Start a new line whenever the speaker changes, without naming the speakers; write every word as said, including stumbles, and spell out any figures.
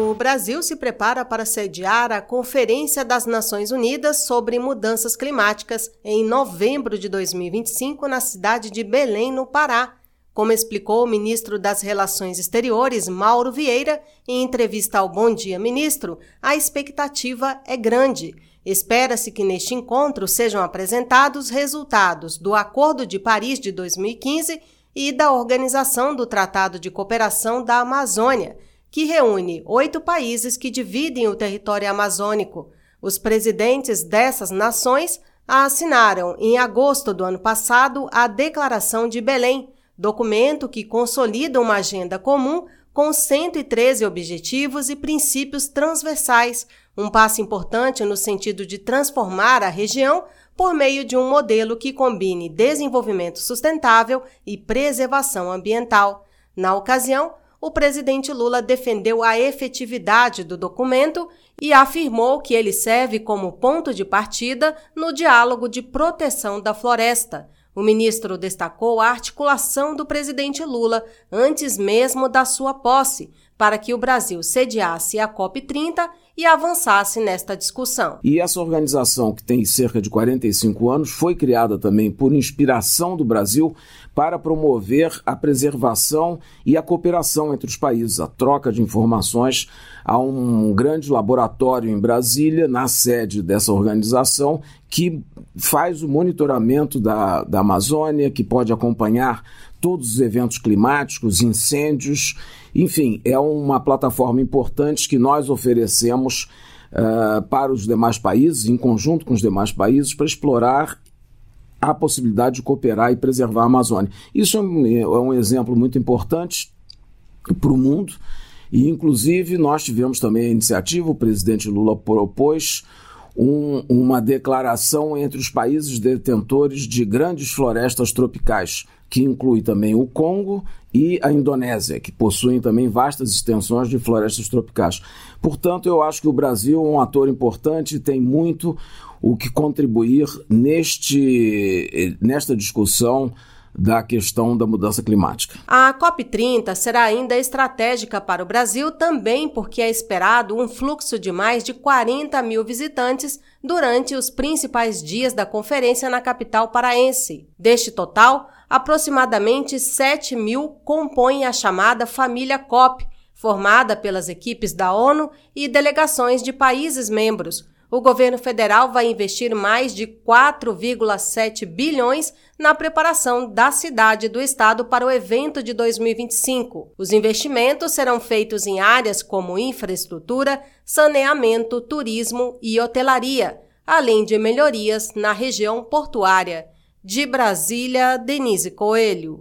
O Brasil se prepara para sediar a Conferência das Nações Unidas sobre Mudanças Climáticas em novembro de dois mil e vinte e cinco na cidade de Belém, no Pará. Como explicou o ministro das Relações Exteriores, Mauro Vieira, em entrevista ao Bom Dia Ministro, a expectativa é grande. Espera-se que neste encontro sejam apresentados resultados do Acordo de Paris de dois mil e quinze e da Organização do Tratado de Cooperação da Amazônia, que reúne oito países que dividem o território amazônico. Os presidentes dessas nações assinaram, em agosto do ano passado, a Declaração de Belém, documento que consolida uma agenda comum com cento e treze objetivos e princípios transversais, um passo importante no sentido de transformar a região por meio de um modelo que combine desenvolvimento sustentável e preservação ambiental. Na ocasião, o presidente Lula defendeu a efetividade do documento e afirmou que ele serve como ponto de partida no diálogo de proteção da floresta. O ministro destacou a articulação do presidente Lula, antes mesmo da sua posse, para que o Brasil sediasse a COP trinta e avançasse nesta discussão.
E essa organização, que tem cerca de quarenta e cinco anos, foi criada também por inspiração do Brasil para promover a preservação e a cooperação entre os países, a troca de informações. Há um grande laboratório em Brasília, na sede dessa organização, que faz o monitoramento da, da Amazônia, que pode acompanhar todos os eventos climáticos, incêndios, enfim, é uma plataforma importante que nós oferecemos uh, para os demais países, em conjunto com os demais países, para explorar a possibilidade de cooperar e preservar a Amazônia. Isso é um, é um exemplo muito importante para o mundo e, inclusive, nós tivemos também a iniciativa, o presidente Lula propôs um, uma declaração entre os países detentores de grandes florestas tropicais, que inclui também o Congo e a Indonésia, que possuem também vastas extensões de florestas tropicais. Portanto, eu acho que o Brasil é um ator importante e tem muito o que contribuir neste, nesta discussão da questão da mudança climática.
A COP trinta será ainda estratégica para o Brasil também porque é esperado um fluxo de mais de quarenta mil visitantes durante os principais dias da conferência na capital paraense. Deste total, aproximadamente sete mil compõem a chamada família COP, formada pelas equipes da ONU e delegações de países membros. O governo federal vai investir mais de quatro vírgula sete bilhões na preparação da cidade e do estado para o evento de dois mil e vinte e cinco. Os investimentos serão feitos em áreas como infraestrutura, saneamento, turismo e hotelaria, além de melhorias na região portuária. De Brasília, Denise Coelho.